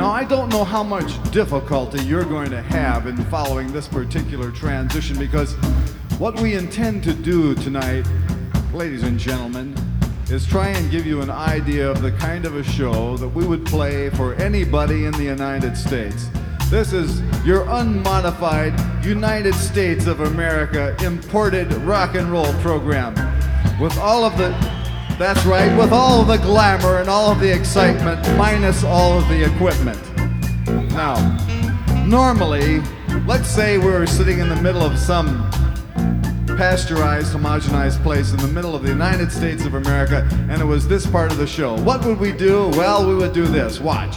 Now, I don't know how much difficulty you're going to have in following this particular transition, because what we intend to do tonight, ladies and gentlemen, is try and give you an idea of the kind of a show that we would play for anybody in the United States. This is your unmodified United States of America imported rock and roll program with all of the, that's right, with all of the glamour and all of the excitement minus all of the equipment. Now, normally, let's say we're sitting in the middle of some pasteurized, homogenized place in the middle of the United States of America, and it was this part of the show. What would we do? Well, we would do this. Watch.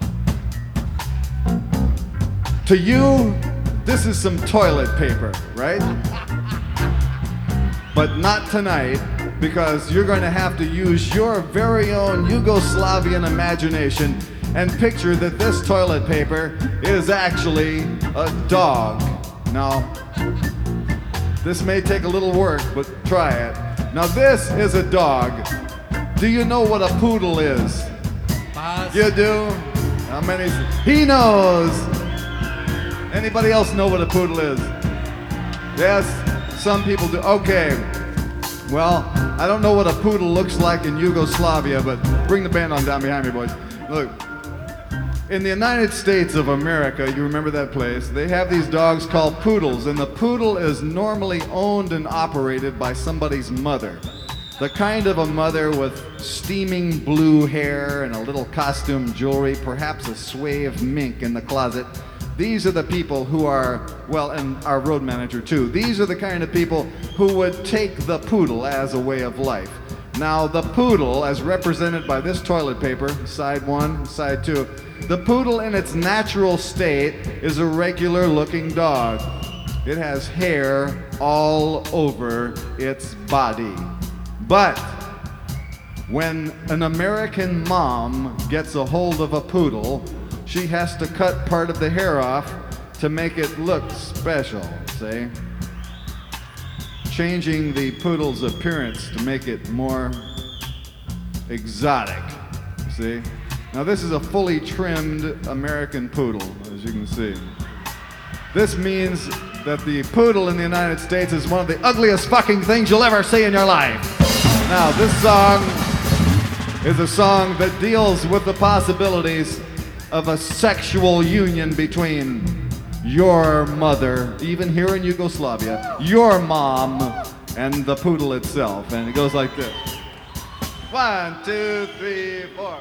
To you, this is some toilet paper, right? But not tonight, because you're going to have to use your very own Yugoslavian imagination and picture that this toilet paper is actually a dog. Now, this may take a little work, but try it. Now, this is a dog. Do you know what a poodle is? You do? How many? He knows. Anybody else know what a poodle is? Yes, some people do. Okay. Well, I don't know what a poodle looks like in Yugoslavia, but bring the band on down behind me, boys. Look, in the United States of America, you remember that place, they have these dogs called poodles, and the poodle is normally owned and operated by somebody's mother. The kind of a mother with steaming blue hair and a little costume jewelry, perhaps a sway of mink in the closet. These are the people who are, well, and our road manager too, these are the kind of people who would take the poodle as a way of life. Now, the poodle, as represented by this toilet paper, side one, side two, the poodle in its natural state is a regular looking dog. It has hair all over its body. But when an American mom gets a hold of a poodle, she has to cut part of the hair off to make it look special, see? Changing the poodle's appearance to make it more exotic, see? Now, this is a fully trimmed American poodle, as you can see. This means that the poodle in the United States is one of the ugliest fucking things you'll ever see in your life. Now, this song is a song that deals with the possibilities of a sexual union between your mother, even here in Yugoslavia, your mom, and the poodle itself. And it goes like this. 1, 2, 3, 4.